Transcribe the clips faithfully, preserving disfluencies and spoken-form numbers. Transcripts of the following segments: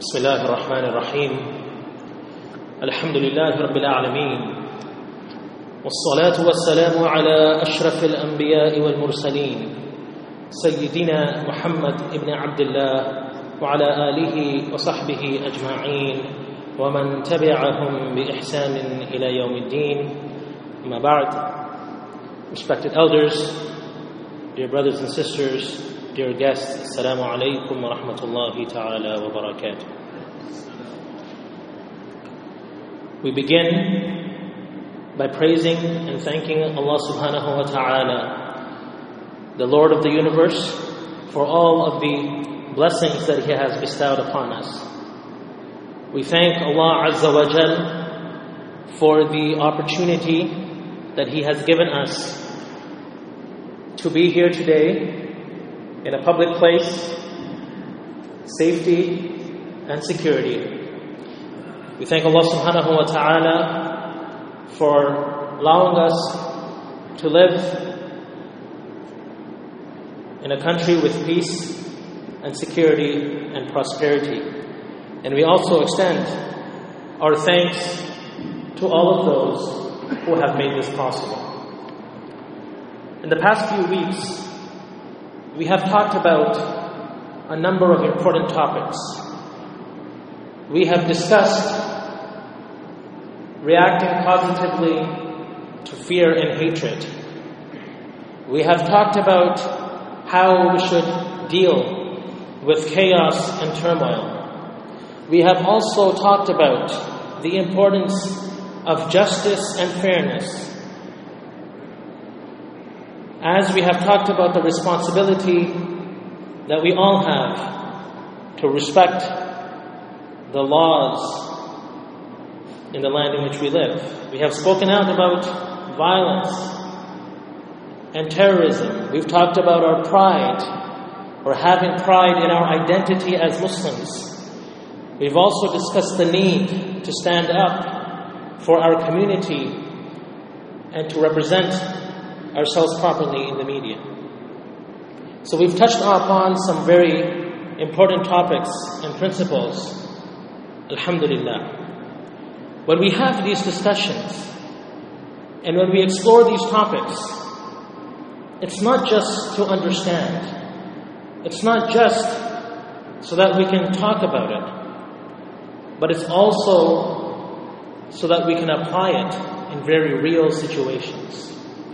بسم الله الرحمن الرحيم الحمد لله رب العالمين والصلاة والسلام على أشرف الأنبياء والمرسلين سيدنا محمد بن عبد الله وعلى آله وصحبه أجمعين ومن تبعهم بإحسان إلى يوم الدين. أما بعد. Respected elders, dear brothers and sisters, dear guests, Assalamu alaikum wa rahmatullahi ta'ala wa barakatuh. We begin by praising and thanking Allah subhanahu wa ta'ala, the Lord of the universe, for all of the blessings that He has bestowed upon us. We thank Allah Azza wa Jal for the opportunity that He has given us to be here today in a public place, safety and security. We thank Allah subhanahu wa ta'ala for allowing us to live in a country with peace and security and prosperity. And we also extend our thanks to all of those who have made this possible. In the past few weeks, we have talked about a number of important topics. We have discussed reacting positively to fear and hatred. We have talked about how we should deal with chaos and turmoil. We have also talked about the importance of justice and fairness. As we have talked about the responsibility that we all have to respect the laws in the land in which we live. We have spoken out about violence and terrorism. We've talked about our pride, or having pride in our identity as Muslims. We've also discussed the need to stand up for our community and to represent ourselves properly in the media. So we've touched upon some very important topics and principles. Alhamdulillah. When we have these discussions and when we explore these topics, it's not just to understand. It's not just so that we can talk about it, but it's also so that we can apply it in very real situations.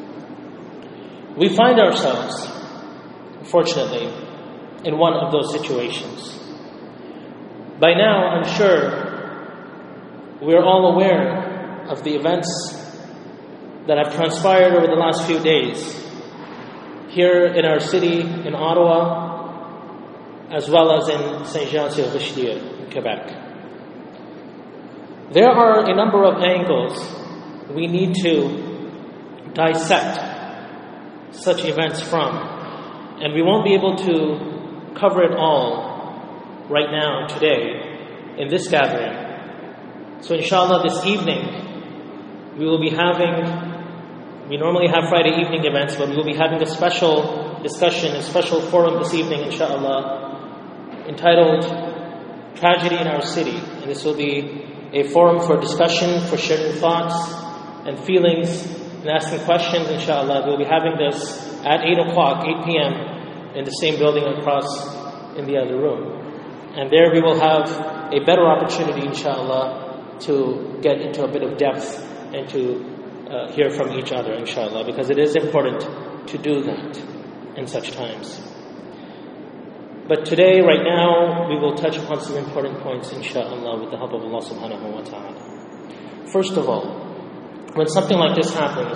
We find ourselves, unfortunately, in one of those situations. By now, I'm sure we're all aware of the events that have transpired over the last few days here in our city, in Ottawa, as well as in Saint-Jean-sur-Richelieu, in Quebec. There are a number of angles we need to dissect such events from, and we won't be able to cover it all right now, today, in this gathering. So inshallah, this evening, we will be having, we normally have Friday evening events, but we will be having a special discussion, a special forum this evening, inshallah, entitled Tragedy in Our City. And this will be a forum for discussion, for sharing thoughts and feelings, and asking questions, inshallah. We'll be having this at eight o'clock, eight p.m. in the same building across in the other room. And there we will have a better opportunity, inshallah, to get into a bit of depth and to uh, hear from each other, inshallah, because it is important to do that in such times. But today, right now, we will touch upon some important points, inshallah, with the help of Allah subhanahu wa ta'ala. First of all, when something like this happens,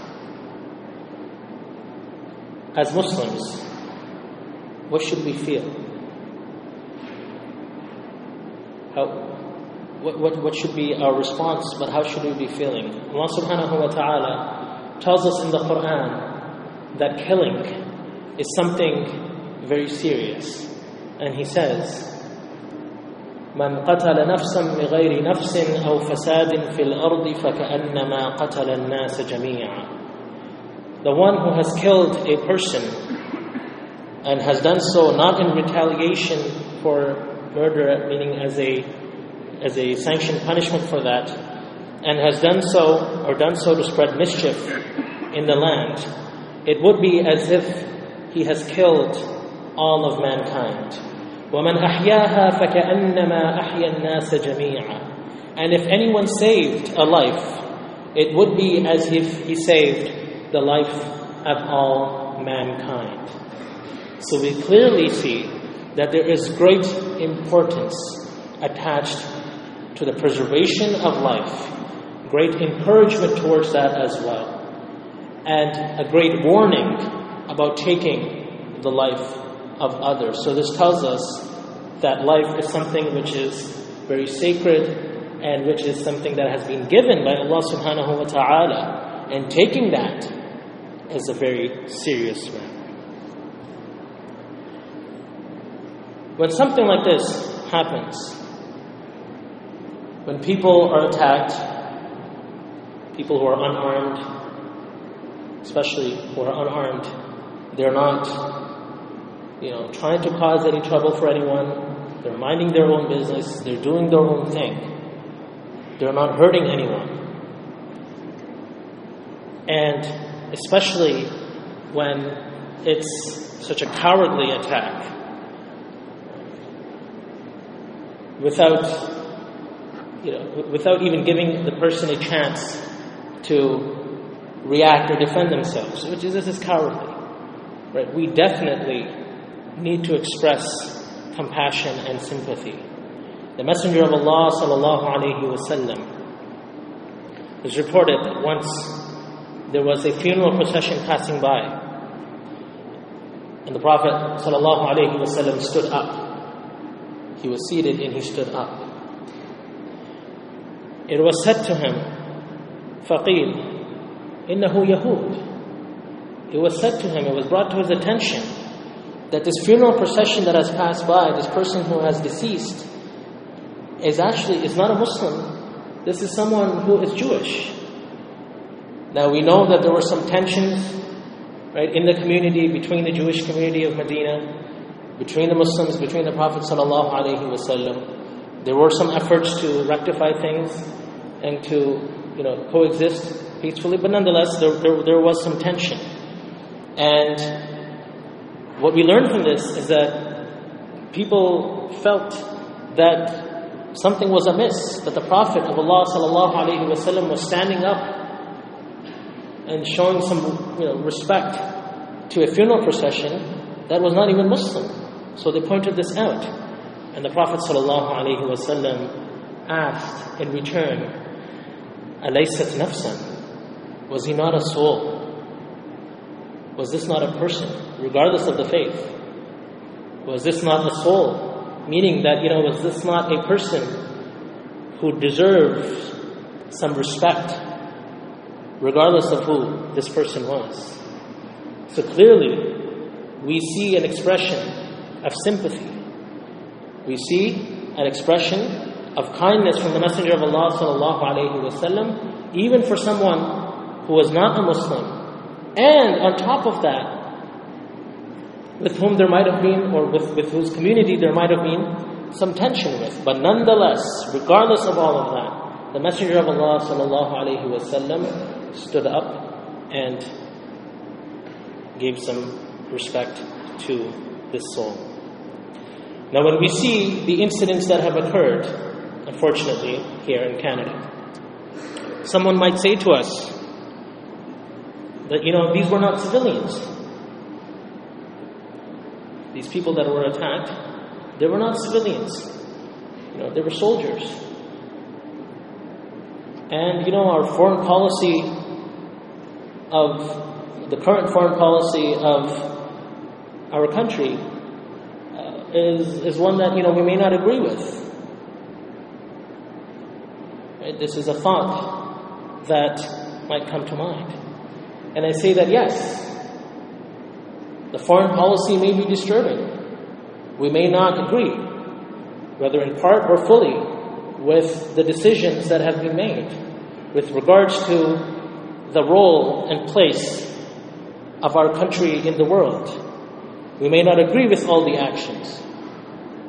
as Muslims, what should we feel? How, what, what, what should be our response, but how should we be feeling? Allah subhanahu wa ta'ala tells us in the Quran that killing is something very serious. And He says, من قتل نفسا بغير نفس أو فساد في الأرض فكأنما قتل الناس جميعا. The one who has killed a person and has done so not in retaliation for murder, meaning as a as a sanctioned punishment for that, and has done so or done so to spread mischief in the land, it would be as if he has killed all of mankind. وَمَنْ أَحْيَاهَا فَكَأَنَّمَا أَحْيَا النَّاسَ جَمِيعًا. And if anyone saved a life, it would be as if he saved the life of all mankind. So we clearly see that there is great importance attached to the preservation of life, great encouragement towards that as well, and a great warning about taking the life of others. So this tells us that life is something which is very sacred and which is something that has been given by Allah subhanahu wa ta'ala, and taking that is a very serious matter. When something like this happens, when people are attacked, people who are unarmed, especially who are unarmed, they're not, you know, trying to cause any trouble for anyone. They're minding their own business. They're doing their own thing. They're not hurting anyone. And especially when it's such a cowardly attack, without, you know, without even giving the person a chance to react or defend themselves, which is, this is cowardly, right? We definitely need to express compassion and sympathy. The Messenger of Allah sallallahu alaihi wasallam is reported that once there was a funeral procession passing by, and the Prophet sallallahu alaihi wasallam stood up. He was seated and he stood up. It was said to him, "Faqil, innahu Yahud." It was said to him, it was brought to his attention that this funeral procession that has passed by, this person who has deceased, is actually is not a Muslim. This is someone who is Jewish. Now we know that there were some tensions, right, in the community, between the Jewish community of Medina, between the Muslims, between the Prophet sallallahu alaihi wasallam. There were some efforts to rectify things and to, you know, coexist peacefully, but nonetheless there, there, there was some tension. And what we learned from this is that people felt that something was amiss, that the Prophet of Allah sallallahu alaihi wasallam was standing up and showing some, you know, respect to a funeral procession that was not even Muslim. So they pointed this out, and the Prophet sallallahu alaihi wasallam asked in return, "Alaysat nafsan?" Was he not a soul? Was this not a person, regardless of the faith? Was this not a soul? Meaning that, you know, was this not a person who deserves some respect, regardless of who this person was? So clearly, we see an expression of sympathy. We see an expression of kindness from the Messenger of Allah sallallahu alaihi wasallam, even for someone who was not a Muslim. And on top of that, with whom there might have been, or with, with whose community there might have been some tension with. But nonetheless, regardless of all of that, the Messenger of Allah sallallahu alaihi wasallam stood up and gave some respect to this soul. Now when we see the incidents that have occurred, unfortunately, here in Canada, someone might say to us that, you know, these were not civilians. These people that were attacked, they were not civilians. You know, they were soldiers. And, you know, our foreign policy of, the current foreign policy of our country uh, is, is one that, you know, we may not agree with. Right? This is a thought that might come to mind. And I say that yes, the foreign policy may be disturbing. We may not agree, whether in part or fully, with the decisions that have been made with regards to the role and place of our country in the world. We may not agree with all the actions.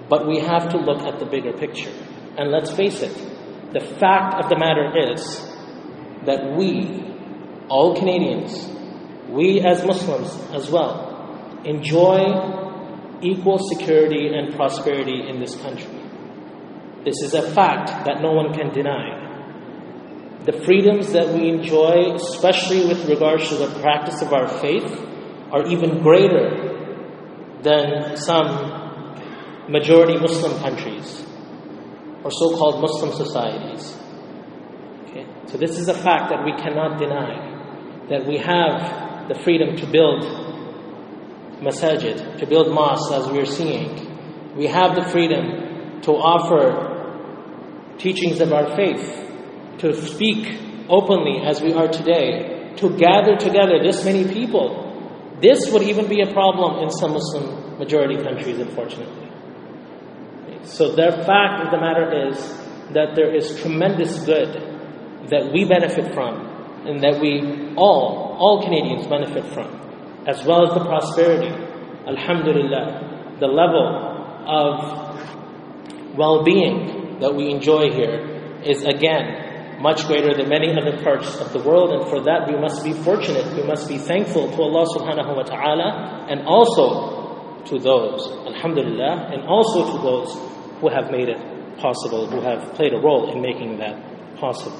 But we have to look at the bigger picture. And let's face it, the fact of the matter is that we, all Canadians, we as Muslims as well, enjoy equal security and prosperity in this country. This is a fact that no one can deny. The freedoms that we enjoy, especially with regards to the practice of our faith, are even greater than some majority Muslim countries or so-called Muslim societies. Okay? So this is a fact that we cannot deny, that we have the freedom to build masajid, to build mosques as we are seeing. We have the freedom to offer teachings of our faith, to speak openly as we are today, to gather together this many people. This would even be a problem in some Muslim majority countries, unfortunately. So the fact of the matter is that there is tremendous good that we benefit from and that we all, all Canadians benefit from, as well as the prosperity. Alhamdulillah, the level of well-being that we enjoy here is again much greater than many other parts of the world, and for that we must be fortunate, we must be thankful to Allah subhanahu wa ta'ala, and also to those, alhamdulillah, and also to those who have made it possible, who have played a role in making that possible.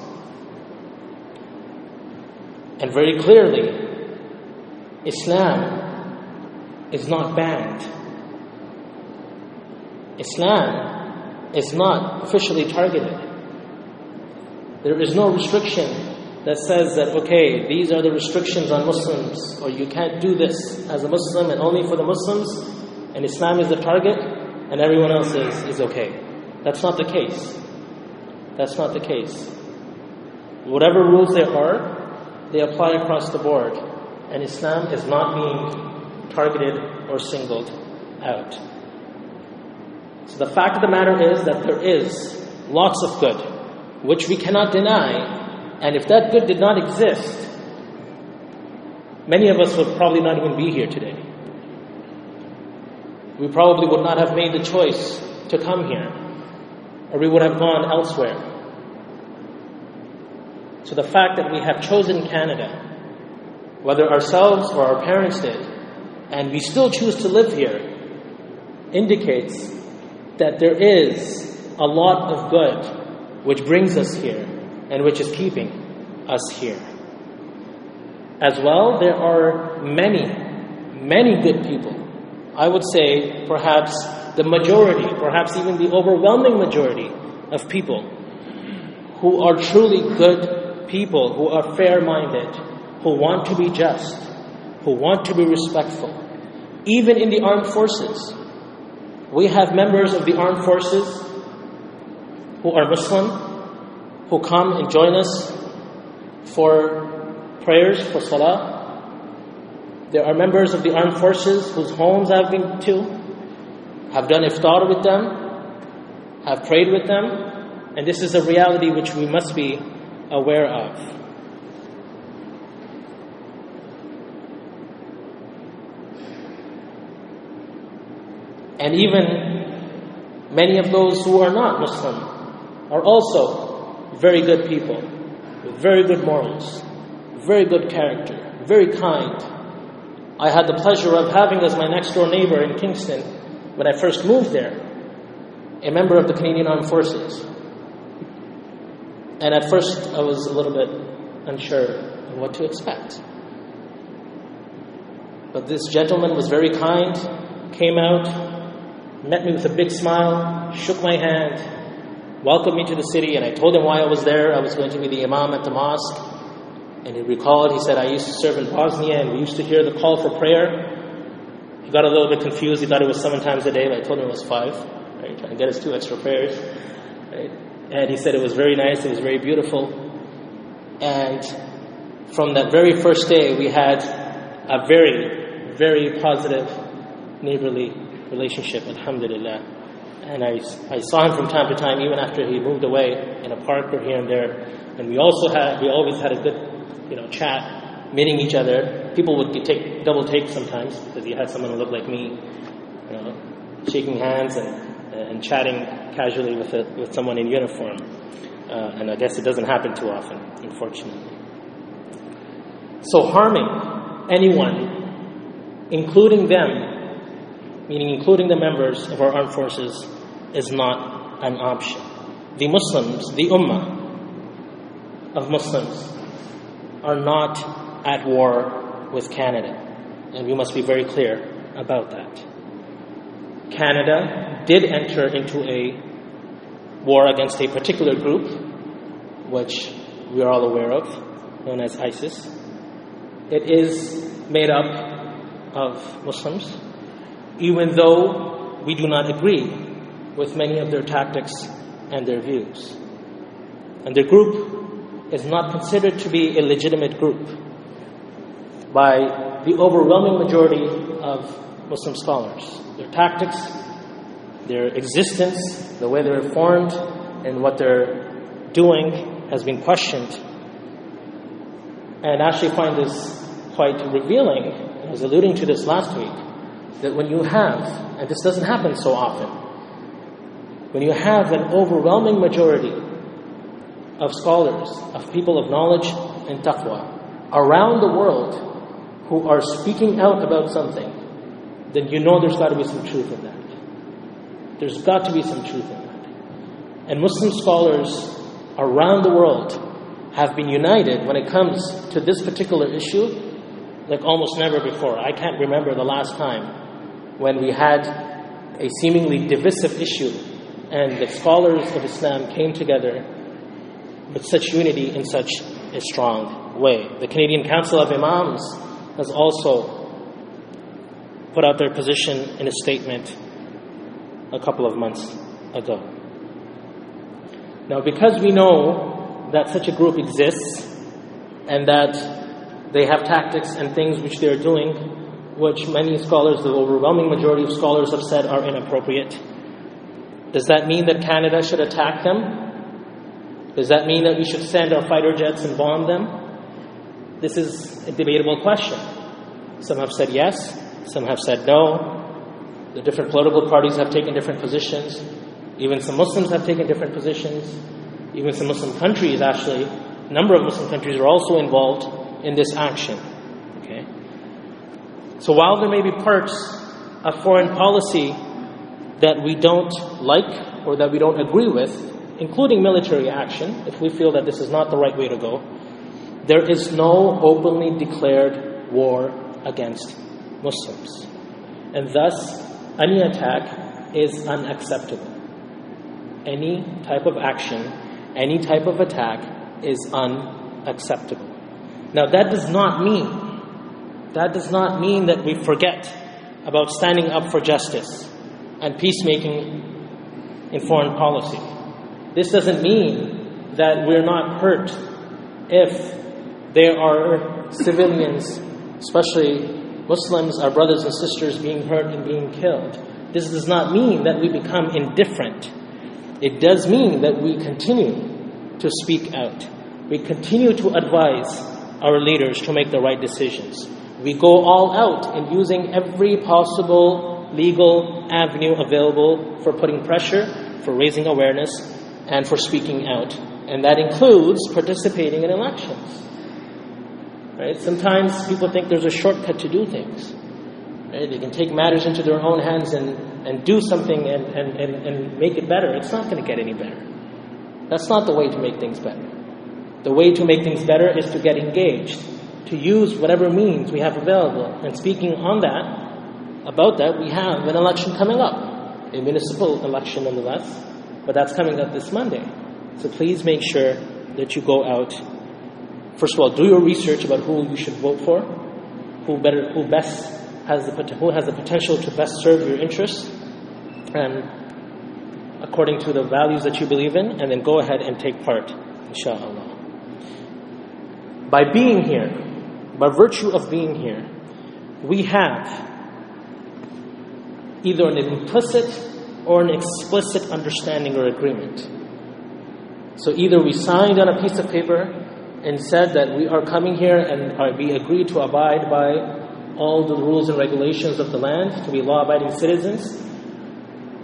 And very clearly, Islam is not banned. Islam is not officially targeted. There is no restriction that says that, okay, these are the restrictions on Muslims, or you can't do this as a Muslim and only for the Muslims, and Islam is the target, and everyone else is, is okay. That's not the case. That's not the case. Whatever rules there are, they apply across the board, and Islam is not being targeted or singled out. So the fact of the matter is that there is lots of good, which we cannot deny, and if that good did not exist, many of us would probably not even be here today. We probably would not have made the choice to come here, or we would have gone elsewhere. So the fact that we have chosen Canada, whether ourselves or our parents did, and we still choose to live here, indicates that there is a lot of good which brings us here and which is keeping us here. As well, there are many, many good people. I would say perhaps the majority, perhaps even the overwhelming majority of people who are truly good people, who are fair-minded, who want to be just, who want to be respectful. Even in the armed forces, we have members of the armed forces who are Muslim, who come and join us for prayers, for salah. There are members of the armed forces whose homes I've been to, have done iftar with them, have prayed with them, and this is a reality which we must be aware of. And even many of those who are not Muslim are also very good people, with very good morals, very good character, very kind. I had the pleasure of having as my next door neighbor in Kingston, when I first moved there, a member of the Canadian Armed Forces. And at first I was a little bit unsure of what to expect. But this gentleman was very kind, came out, met me with a big smile, shook my hand, welcomed me to the city, and I told him why I was there. I was going to be the imam at the mosque. And he recalled, he said, I used to serve in Bosnia, and we used to hear the call for prayer. He got a little bit confused. He thought it was seven times a day, but I told him it was five, right? Trying to get us two extra prayers, right? And he said it was very nice, it was very beautiful. And from that very first day, we had a very, very positive neighborly relationship, alhamdulillah. And I, I saw him from time to time, even after he moved away, in a park or here and there. And we also had, we always had a good, you know, chat, meeting each other. People would take double takes sometimes because you had someone who looked like me, you know, shaking hands and, and chatting casually with a, with someone in uniform. Uh, and I guess it doesn't happen too often, unfortunately. So harming anyone, including them, meaning including the members of our armed forces, is not an option. The Muslims, the Ummah of Muslims, are not at war with Canada. And we must be very clear about that. Canada did enter into a war against a particular group, which we are all aware of, known as ISIS. It is made up of Muslims, even though we do not agree with many of their tactics and their views. And their group is not considered to be a legitimate group by the overwhelming majority of Muslim scholars. Their tactics, their existence, the way they're formed, and what they're doing has been questioned. And I actually find this quite revealing. I was alluding to this last week, that when you have, and this doesn't happen so often, when you have an overwhelming majority of scholars, of people of knowledge and taqwa around the world who are speaking out about something, then you know there's got to be some truth in that. There's got to be some truth in that. And Muslim scholars around the world have been united when it comes to this particular issue like almost never before. I can't remember the last time when we had a seemingly divisive issue and the scholars of Islam came together with such unity in such a strong way. The Canadian Council of Imams has also put out their position in a statement a couple of months ago. Now, because we know that such a group exists and that they have tactics and things which they are doing, which many scholars, the overwhelming majority of scholars have said are inappropriate, does that mean that Canada should attack them? Does that mean that we should send our fighter jets and bomb them? This is a debatable question. Some have said yes, some have said no. The different political parties have taken different positions. Even some Muslims have taken different positions. Even some Muslim countries, actually, a number of Muslim countries are also involved in this action. Okay. So while there may be parts of foreign policy that we don't like or that we don't agree with, including military action, if we feel that this is not the right way to go, there is no openly declared war against Muslims. And thus, any attack is unacceptable. Any type of action, any type of attack is unacceptable. Now that does not mean, that does not mean that we forget about standing up for justice and peacemaking in foreign policy. This doesn't mean that we're not hurt if there are civilians, especially Muslims, our brothers and sisters, being hurt and being killed. This does not mean that we become indifferent. It does mean that we continue to speak out. We continue to advise our leaders to make the right decisions. We go all out in using every possible legal avenue available for putting pressure, for raising awareness, and for speaking out. And that includes participating in elections. Right? Sometimes people think there's a shortcut to do things. Right? They can take matters into their own hands and, and do something and, and, and, and make it better. It's not going to get any better. That's not the way to make things better. The way to make things better is to get engaged, to use whatever means we have available. And speaking on that, about that, we have an election coming up, a municipal election nonetheless, but that's coming up this Monday. So please make sure that you go out. First of all, do your research about who you should vote for, who better, who best has the who has the potential to best serve your interests, and according to the values that you believe in, and then go ahead and take part, inshallah. By being here, by virtue of being here, we have either an implicit or an explicit understanding or agreement. So either we signed on a piece of paper and said that we are coming here and uh, we agree to abide by all the rules and regulations of the land, to be law-abiding citizens,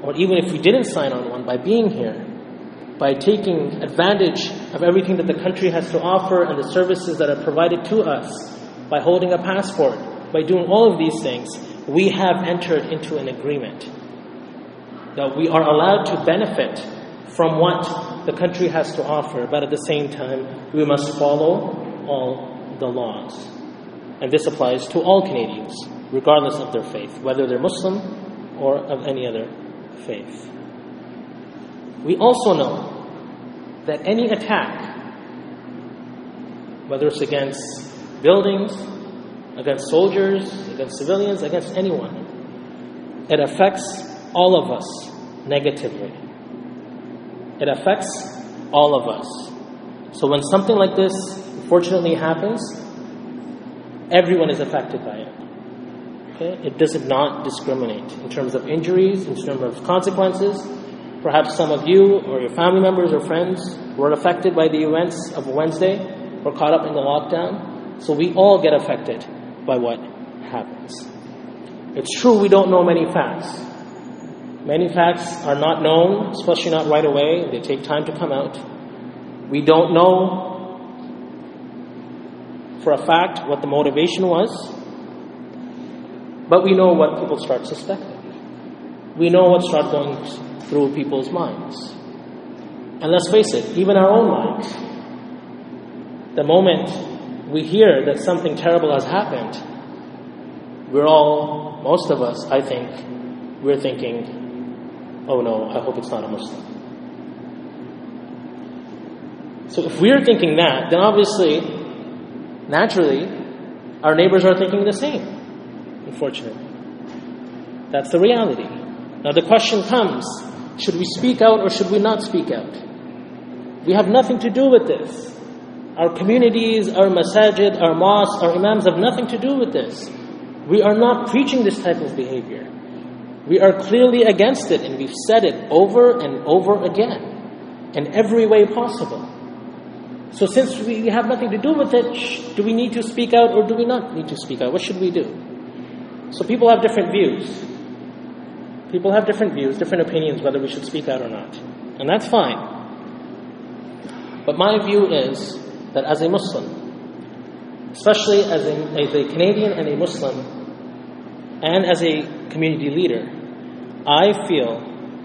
or even if we didn't sign on one, by being here, by taking advantage of everything that the country has to offer and the services that are provided to us, by holding a passport, by doing all of these things, we have entered into an agreement that we are allowed to benefit from what the country has to offer, but at the same time, we must follow all the laws. And this applies to all Canadians, regardless of their faith, whether they're Muslim or of any other faith. We also know that any attack, whether it's against buildings, against soldiers, against civilians, against anyone, it affects all of us negatively. It affects all of us. So when something like this unfortunately happens, everyone is affected by it. Okay? It does not discriminate in terms of injuries, in terms of consequences. Perhaps some of you or your family members or friends were affected by the events of Wednesday or caught up in the lockdown. So we all get affected by what happens. It's true we don't know many facts. Many facts are not known, especially not right away. They take time to come out. We don't know for a fact what the motivation was, but we know what people start suspecting. We know what starts going through people's minds. And let's face it, even our own minds. The moment we hear that something terrible has happened, we're all, most of us, I think, we're thinking, oh no, I hope it's not a Muslim. So if we're thinking that, then obviously, naturally, our neighbors are thinking the same, unfortunately. That's the reality. Now the question comes, should we speak out or should we not speak out? We have nothing to do with this. Our communities, our masajid, our mosques, our imams have nothing to do with this. We are not preaching this type of behavior. We are clearly against it, and we've said it over and over again, in every way possible. So since we have nothing to do with it, do we need to speak out or do we not need to speak out? What should we do? So people have different views. People have different views, different opinions, whether we should speak out or not. And that's fine. But my view is that as a Muslim, especially as a, as a Canadian and a Muslim, and as a community leader, I feel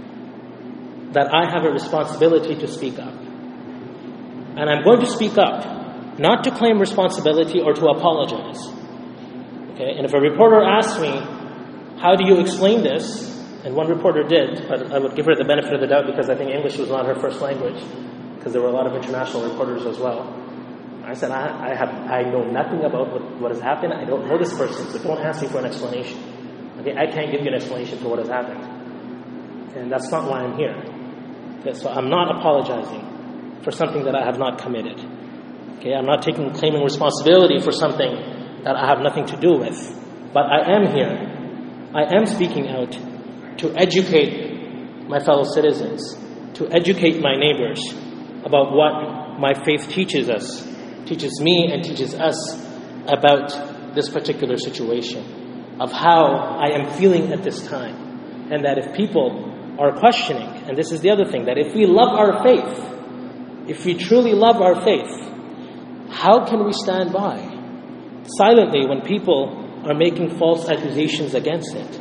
that I have a responsibility to speak up. And I'm going to speak up, not to claim responsibility or to apologize. Okay? And if a reporter asks me, how do you explain this? And one reporter did, but I would give her the benefit of the doubt because I think English was not her first language, because there were a lot of international reporters as well. I said, I, I have, I know nothing about what, what has happened. I don't know this person, so don't ask me for an explanation. Okay, I can't give you an explanation for what has happened. And that's not why I'm here. Okay, so I'm not apologizing for something that I have not committed. Okay, I'm not taking claiming responsibility for something that I have nothing to do with. But I am here. I am speaking out to educate my fellow citizens, to educate my neighbors about what my faith teaches us, teaches me and teaches us about this particular situation, of how I am feeling at this time. And that if people are questioning, and this is the other thing, that if we love our faith, if we truly love our faith, how can we stand by silently when people are making false accusations against it?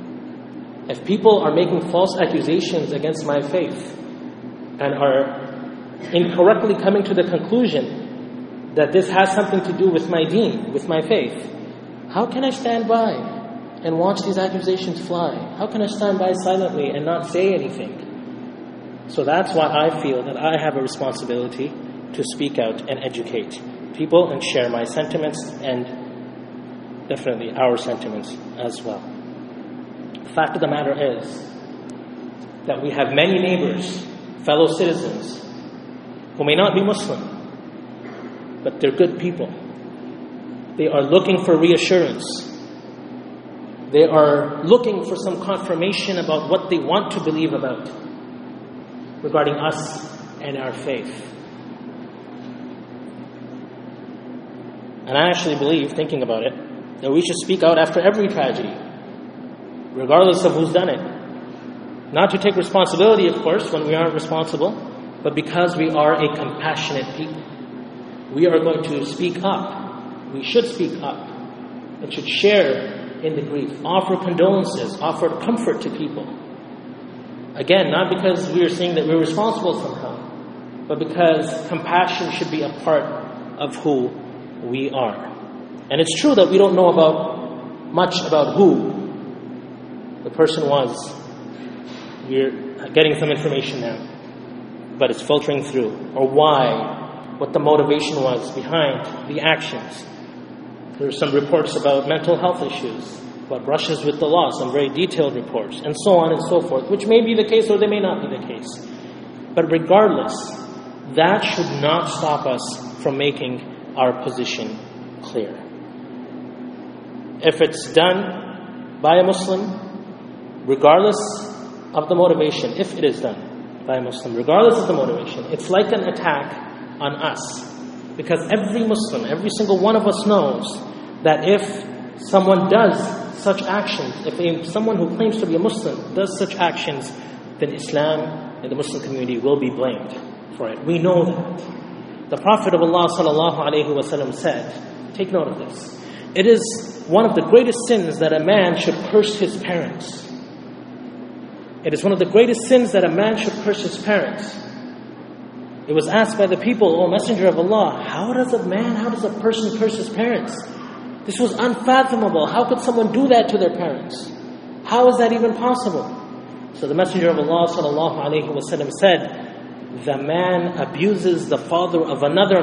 If people are making false accusations against my faith and are incorrectly coming to the conclusion that this has something to do with my deen, with my faith, how can I stand by and watch these accusations fly? How can I stand by silently and not say anything? So that's why I feel that I have a responsibility to speak out and educate people and share my sentiments and definitely our sentiments as well. The fact of the matter is that we have many neighbors, fellow citizens, who may not be Muslim, but they're good people. They are looking for reassurance. They are looking for some confirmation about what they want to believe about regarding us and our faith. And I actually believe, thinking about it, that we should speak out after every tragedy, regardless of who's done it. Not to take responsibility, of course, when we aren't responsible, but because we are a compassionate people. We are going to speak up. We should speak up and should share in the grief, offer condolences, offer comfort to people. Again, not because we are saying that we're responsible somehow, but because compassion should be a part of who we are. And it's true that we don't know about much about who the person was. We're getting some information now, but it's filtering through, or why, what the motivation was behind the actions. There are some reports about mental health issues, about brushes with the law, some very detailed reports, and so on and so forth, which may be the case or they may not be the case. But regardless, that should not stop us from making our position clear. If it's done by a Muslim, regardless of the motivation, if it is done by a Muslim, regardless of the motivation, it's like an attack on us. Because every Muslim, every single one of us knows that if someone does such actions, if a, someone who claims to be a Muslim does such actions, then Islam and the Muslim community will be blamed for it. We know that. The Prophet of Allah sallallahu alaihi wasallam said, take note of this, it is one of the greatest sins that a man should curse his parents. It is one of the greatest sins that a man should curse his parents. It was asked by the people, O Messenger of Allah, how does a man, how does a person curse his parents? This was unfathomable. How could someone do that to their parents? How is that even possible? So the Messenger of Allah sallallahu alaihi wasallam said, the man abuses the father of another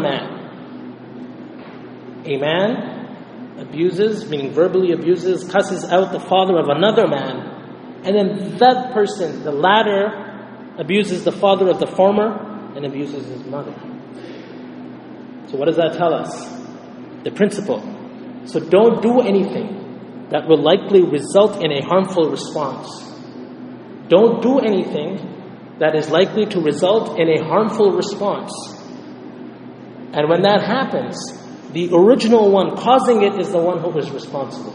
man. A man abuses, meaning verbally abuses, cusses out the father of another man. And then that person, the latter, abuses the father of the former and abuses his mother. So what does that tell us? The principle. So don't do anything that will likely result in a harmful response. Don't do anything that is likely to result in a harmful response. And when that happens, the original one causing it is the one who is responsible.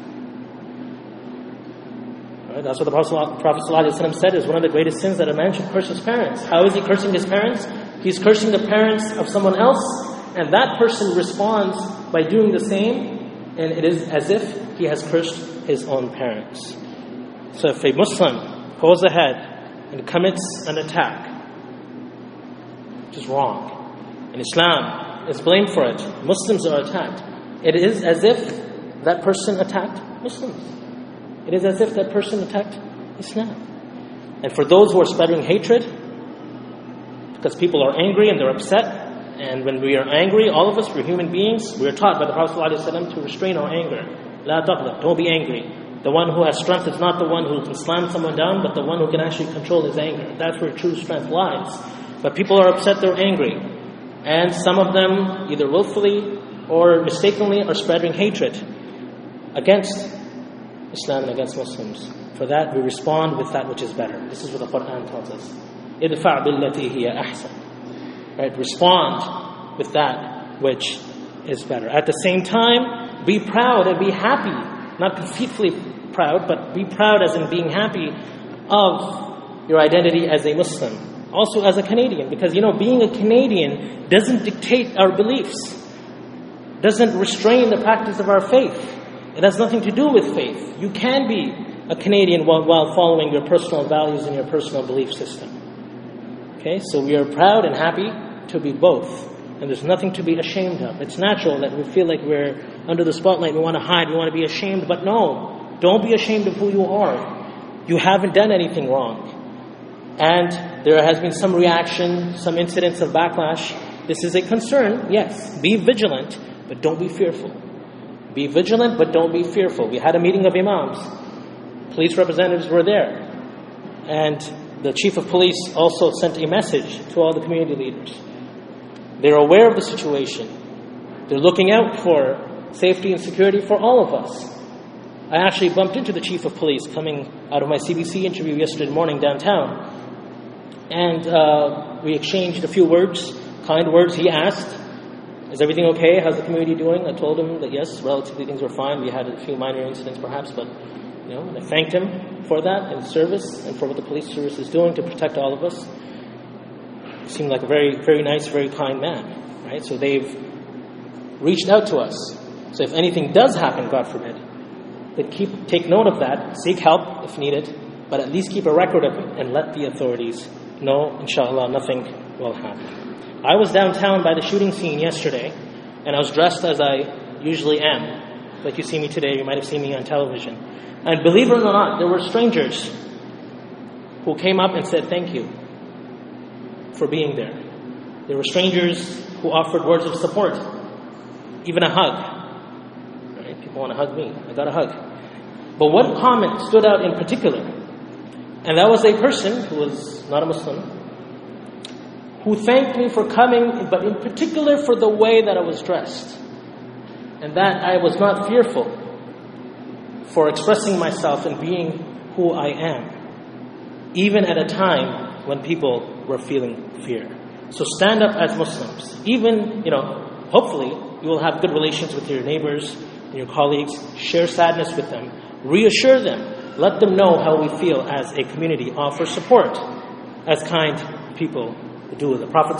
Right? That's what the Prophet ﷺ said is one of the greatest sins that a man should curse his parents. How is he cursing his parents? He's cursing the parents of someone else, and that person responds by doing the same, and it is as if he has cursed his own parents. So if a Muslim goes ahead and commits an attack, which is wrong, and Islam is blamed for it, Muslims are attacked, it is as if that person attacked Muslims. It is as if that person attacked Islam. And for those who are spreading hatred, because people are angry and they're upset, and when we are angry, all of us, we're human beings, we are taught by the Prophet ﷺ to restrain our anger. La taghdab, don't be angry. The one who has strength is not the one who can slam someone down, but the one who can actually control his anger. That's where true strength lies. But people are upset, they're angry. And some of them, either willfully or mistakenly, are spreading hatred against Islam and against Muslims. For that, we respond with that which is better. This is what the Quran tells us. Idfa' billati hiya ahsan. Right? Respond with that which is better. At the same time, be proud and be happy. Not conceitfully proud, but be proud as in being happy of your identity as a Muslim. Also as a Canadian. Because, you know, being a Canadian doesn't dictate our beliefs. Doesn't restrain the practice of our faith. It has nothing to do with faith. You can be a Canadian while, while following your personal values and your personal belief system. Okay, so we are proud and happy to be both. And there's nothing to be ashamed of. It's natural that we feel like we're under the spotlight, we want to hide, we want to be ashamed, but no, don't be ashamed of who you are. You haven't done anything wrong. And there has been some reaction, some incidents of backlash. This is a concern, yes. Be vigilant, but don't be fearful. Be vigilant, but don't be fearful. We had a meeting of imams. Police representatives were there. And the chief of police also sent a message to all the community leaders. They're aware of the situation. They're looking out for safety and security for all of us. I actually bumped into the chief of police coming out of my C B C interview yesterday morning downtown. And uh, we exchanged a few words, kind words. He asked, is everything okay? How's the community doing? I told him that yes, relatively things were fine. We had a few minor incidents perhaps, but You know, and I thanked him for that and service and for what the police service is doing to protect all of us. He seemed like a very, very nice, very kind man, right? So they've reached out to us. So if anything does happen, God forbid, then keep take note of that, seek help if needed, but at least keep a record of it and let the authorities know, inshallah, nothing will happen. I was downtown by the shooting scene yesterday, and I was dressed as I usually am. Like you see me today, you might have seen me on television. And believe it or not, there were strangers who came up and said thank you for being there. There were strangers who offered words of support, even a hug. Right? People want to hug me. I got a hug. But one comment stood out in particular, and that was a person who was not a Muslim, who thanked me for coming, but in particular for the way that I was dressed, and that I was not fearful for expressing myself and being who I am, even at a time when people were feeling fear. So stand up as Muslims. Even, you know, hopefully you will have good relations with your neighbors and your colleagues. Share sadness with them. Reassure them. Let them know how we feel as a community. Offer support as kind people do. The Prophet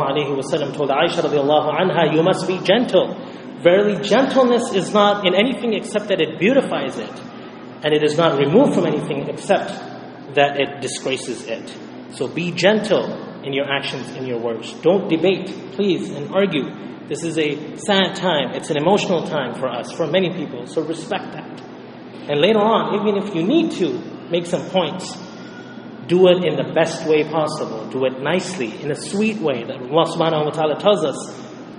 ﷺ told Aisha radiallahu anha, you must be gentle. Verily, gentleness is not in anything except that it beautifies it. And it is not removed from anything except that it disgraces it. So be gentle in your actions, in your words. Don't debate, please, and argue. This is a sad time. It's an emotional time for us, for many people. So respect that. And later on, even if you need to make some points, do it in the best way possible. Do it nicely, in a sweet way that Allah subhanahu wa ta'ala tells us.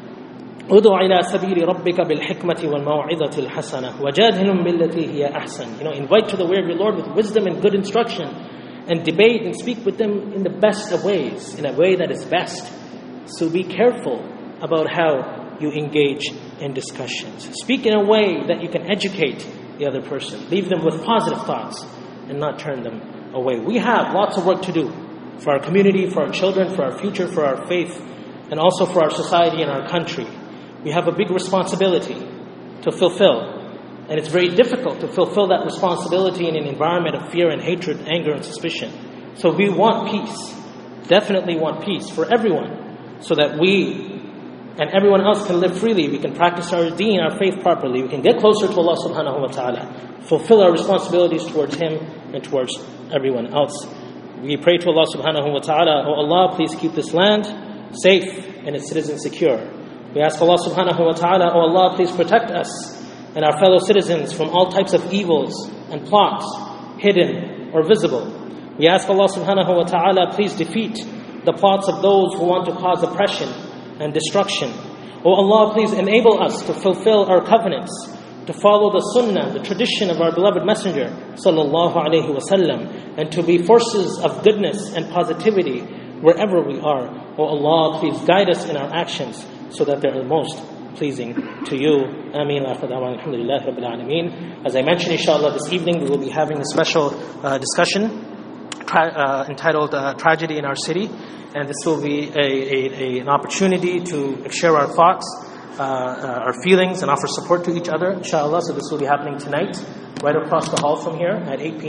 ادع إلى سبيل ربك بالحكمة والموعظة الحسنة وجادلهم بالتي هي أحسن. You know, invite to the way of your Lord with wisdom and good instruction, and debate and speak with them in the best of ways, in a way that is best. So be careful about how you engage in discussions. Speak in a way that you can educate the other person. Leave them with positive thoughts and not turn them away. We have lots of work to do for our community, for our children, for our future, for our faith, and also for our society and our country. We have a big responsibility to fulfill. And it's very difficult to fulfill that responsibility in an environment of fear and hatred, anger and suspicion. So we want peace. Definitely want peace for everyone. So that we and everyone else can live freely. We can practice our deen, our faith properly. We can get closer to Allah subhanahu wa ta'ala. Fulfill our responsibilities towards Him and towards everyone else. We pray to Allah subhanahu wa ta'ala, oh Allah, please keep this land safe and its citizens secure. We ask Allah subhanahu wa ta'ala, oh Allah, please protect us and our fellow citizens from all types of evils and plots, hidden or visible. We ask Allah subhanahu wa ta'ala, please defeat the plots of those who want to cause oppression and destruction. Oh Allah, please enable us to fulfill our covenants, to follow the sunnah, the tradition of our beloved messenger, sallallahu alayhi wa sallam, and to be forces of goodness and positivity wherever we are. Oh Allah, please guide us in our actions, so that they are most pleasing to you. Ameen. Alhamdulillah Rabbil Alameen. As I mentioned, inshallah, this evening we will be having a special uh, discussion tra- uh, entitled uh, Tragedy in Our City. And this will be a, a, a, an opportunity to share our thoughts, uh, uh, our feelings, and offer support to each other, inshallah. So this will be happening tonight, right across the hall from here at eight p.m.